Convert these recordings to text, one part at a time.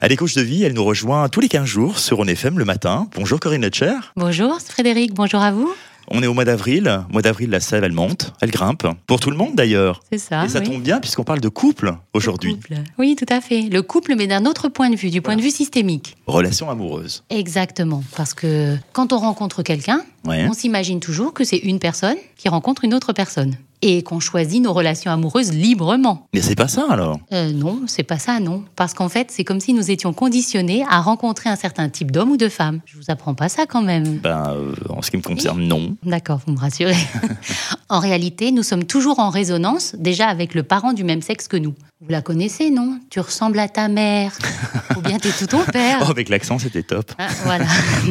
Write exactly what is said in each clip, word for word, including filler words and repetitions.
Elle est coach de vie, elle nous rejoint tous les quinze jours sur On F M le matin. Bonjour Corinne Letcher. Bonjour Frédéric, bonjour à vous. On est au mois d'avril. Mois d'avril, la sève, elle monte, elle grimpe. Pour tout le monde d'ailleurs. C'est ça. Et ça oui. tombe bien puisqu'on parle de couple aujourd'hui. Le couple. Oui, tout à fait. Le couple, mais d'un autre point de vue, du point Voilà. de vue systémique. Relation amoureuse. Exactement. Parce que quand on rencontre quelqu'un, Ouais. on s'imagine toujours que c'est une personne qui rencontre une autre personne. Et qu'on choisit nos relations amoureuses librement. Mais c'est pas ça alors. Euh, non, c'est pas ça, non. Parce qu'en fait, c'est comme si nous étions conditionnés à rencontrer un certain type d'homme ou de femme. Je vous apprends pas ça quand même. Ben, euh, en ce qui me concerne, non. D'accord, vous me rassurez. En réalité, nous sommes toujours en résonance, déjà avec le parent du même sexe que nous. Vous la connaissez, non? Tu ressembles à ta mère. Ou bien t'es tout ton père. Oh, avec l'accent, c'était top. Hein, voilà.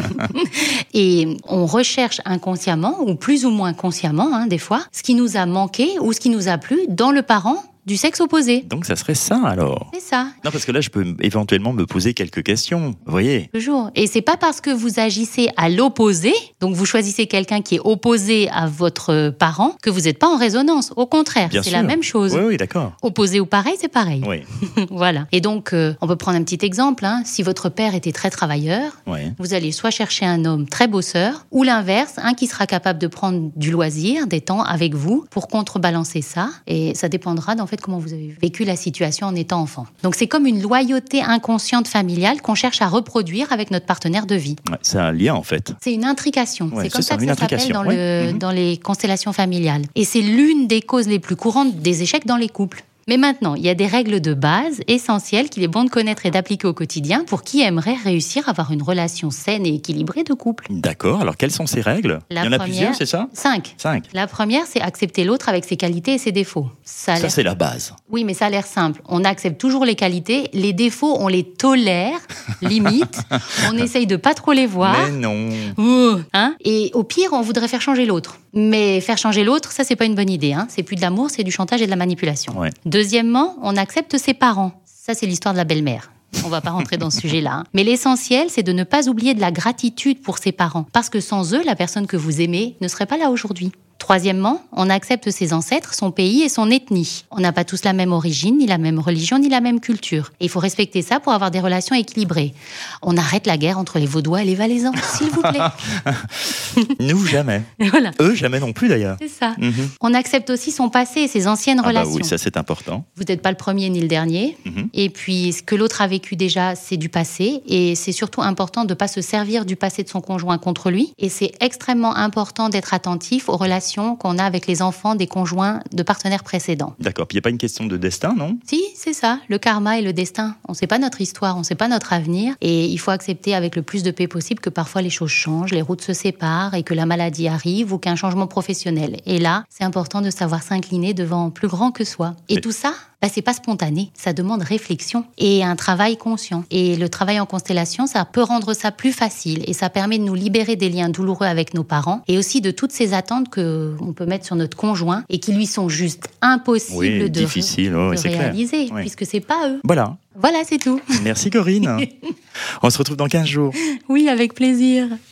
Et on recherche inconsciemment, ou plus ou moins consciemment, hein, des fois, ce qui nous a manqué ou ce qui nous a plu dans le parent du sexe opposé. Donc ça serait ça alors. C'est ça. Non, parce que là, je peux éventuellement me poser quelques questions. Vous voyez? Toujours. Et c'est pas parce que vous agissez à l'opposé, donc vous choisissez quelqu'un qui est opposé à votre parent, que vous n'êtes pas en résonance. Au contraire, Bien c'est sûr. la même chose. Oui, oui, d'accord. Opposé ou pareil, c'est pareil. Oui, Voilà. Et donc, euh, on peut prendre un petit exemple. Hein. Si votre père était très travailleur, oui. vous allez soit chercher un homme très bosseur, ou l'inverse, un qui sera capable de prendre du loisir, des temps avec vous, pour contrebalancer ça. Et ça dépendra d'en fait comment vous avez vécu la situation en étant enfant. Donc c'est comme une loyauté inconsciente familiale qu'on cherche à reproduire avec notre partenaire de vie. Ouais, c'est un lien en fait. C'est une intrication. Ouais, c'est comme c'est ça ça, que une ça s'appelle intrication. dans, Oui. le, Mhm. dans les constellations familiales. Et c'est l'une des causes les plus courantes des échecs dans les couples. Mais maintenant, il y a des règles de base essentielles qu'il est bon de connaître et d'appliquer au quotidien pour qui aimerait réussir à avoir une relation saine et équilibrée de couple. D'accord. Alors, quelles sont ces règles? La Il y en a première- plusieurs, c'est ça? Cinq. Cinq. La première, c'est accepter l'autre avec ses qualités et ses défauts. Ça a Ça, l'air- c'est la base. Oui, mais ça a l'air simple. On accepte toujours les qualités. Les défauts, on les tolère, limite. On essaye de pas trop les voir. Mais non. Ouh, hein et au pire, on voudrait faire changer l'autre. Mais faire changer l'autre, ça, c'est pas une bonne idée. Hein. C'est plus de l'amour, c'est du chantage et de la manipulation. Ouais. Deuxièmement, on accepte ses parents. Ça, c'est l'histoire de la belle-mère. On va pas rentrer dans ce sujet-là. Hein. Mais l'essentiel, c'est de ne pas oublier de la gratitude pour ses parents. Parce que sans eux, la personne que vous aimez ne serait pas là aujourd'hui. Troisièmement, on accepte ses ancêtres, son pays et son ethnie. On n'a pas tous la même origine, ni la même religion, ni la même culture. Et il faut respecter ça pour avoir des relations équilibrées. On arrête la guerre entre les Vaudois et les Valaisans, s'il vous plaît. Nous, jamais. Voilà, Eux, jamais non plus d'ailleurs. c'est ça. Mhm. On accepte aussi son passé et ses anciennes Ah bah relations. oui, ça c'est important. Vous n'êtes pas le premier ni le dernier. Mhm. Et puis, ce que l'autre a vécu déjà, c'est du passé. Et c'est surtout important de ne pas se servir du passé de son conjoint contre lui. Et c'est extrêmement important d'être attentif aux relations qu'on a avec les enfants des conjoints de partenaires précédents. D'accord. Puis il n'y a pas une question de destin, non? Si, c'est ça, le karma et le destin. On ne sait pas notre histoire, on ne sait pas notre avenir. Et il faut accepter avec le plus de paix possible que parfois les choses changent, les routes se séparent et que la maladie arrive ou qu'un changement professionnel. Et là, c'est important de savoir s'incliner devant plus grand que soi. Et Mais- tout ça, bah, c'est pas spontané. Ça demande réflexion et un travail conscient. Et le travail en constellation, ça peut rendre ça plus facile. Et ça permet de nous libérer des liens douloureux avec nos parents et aussi de toutes ces attentes qu'on peut mettre sur notre conjoint et qui lui sont juste impossibles Oui, de, difficile, oh, de c'est clair. réaliser, Oui. puisque c'est pas eux. Voilà. Voilà, c'est tout. Merci Corinne. On se retrouve dans quinze jours. Oui, avec plaisir.